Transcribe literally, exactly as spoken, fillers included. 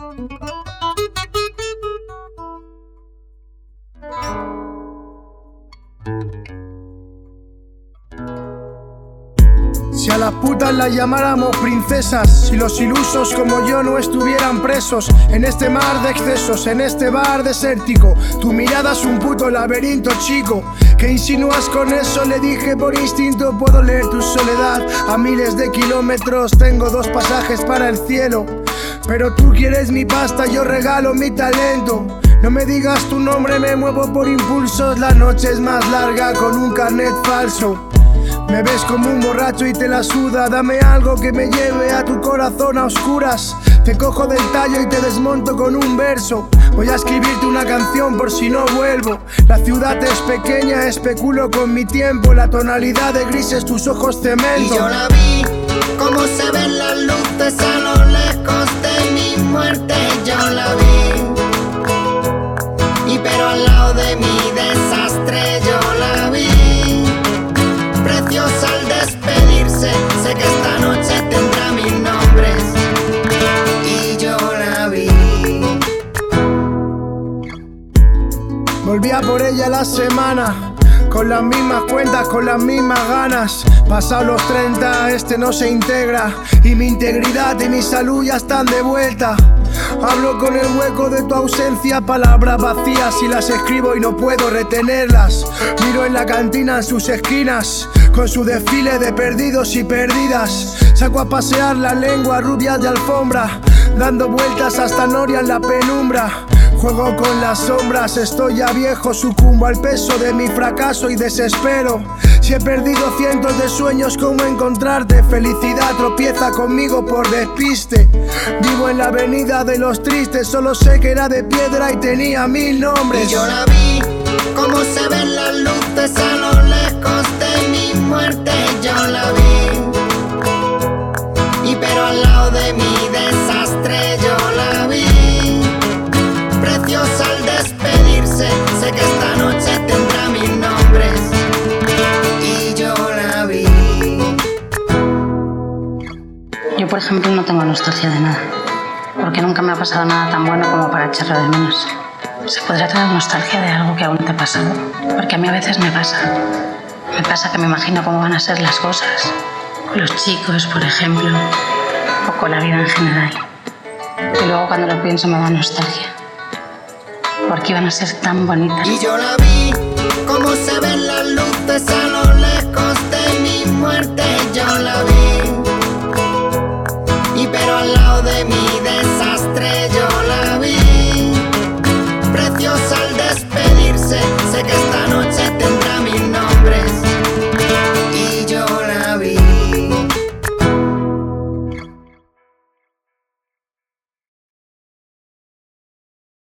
Si a las putas las llamáramos princesas, si los ilusos como yo no estuvieran presos en este mar de excesos, en este bar desértico, tu mirada es un puto laberinto, chico. ¿Qué insinúas con eso? Le dije por instinto, puedo leer tu soledad a miles de kilómetros, tengo dos pasajes para el cielo. Pero tú quieres mi pasta, yo regalo mi talento. No me digas tu nombre, me muevo por impulsos, la noche es más larga con un carnet falso. Me ves como un borracho y te la suda, dame algo que me lleve a tu corazón a oscuras. Te cojo del tallo y te desmonto con un verso. Voy a escribirte una canción por si no vuelvo. La ciudad es pequeña, especulo con mi tiempo. La tonalidad de grises, tus ojos cemento. Y yo la vi, como se ven las luces a lo lejos de mi muerte. Yo la vi, y pero al lado de mi desastre yo la vi. Preciosa al despedirse, sé que esta noche tendrá mil nombres. Y yo la vi. Volví a por ella la semana, con las mismas cuentas, con las mismas ganas. Pasados los treinta, este no se integra, y mi integridad y mi salud ya están de vuelta. Hablo con el hueco de tu ausencia, palabras vacías y las escribo y no puedo retenerlas. Miro en la cantina en sus esquinas, con su desfile de perdidos y perdidas. Saco a pasear la lengua rubia de alfombra, dando vueltas hasta Noria en la penumbra. Juego con las sombras, estoy ya viejo, sucumbo al peso de mi fracaso y desespero. Si he perdido cientos de sueños, ¿cómo encontrarte? Felicidad tropieza conmigo por despiste. Vivo en la avenida de los tristes, solo sé que era de piedra y tenía mil nombres. Y yo la vi, como se ven las luces a lo lejos de mi muerte. Yo la vi, y pero al lado de mi desastre yo la vi. Preciosa al despedirse, sé que esta noche tendrá mil nombres. Y yo la vi. Yo, por ejemplo, no tengo nostalgia de nada, porque nunca me ha pasado nada tan bueno como para echarlo de menos. ¿Se podrá tener nostalgia de algo que aún te ha pasado? Porque a mí a veces me pasa. Me pasa que me imagino cómo van a ser las cosas, con los chicos, por ejemplo, o con la vida en general. Y luego cuando lo pienso me da nostalgia, porque iban a ser tan bonitas. Y yo la vi, como se ven las luces a lo lejos de mi muerte. Yo la vi,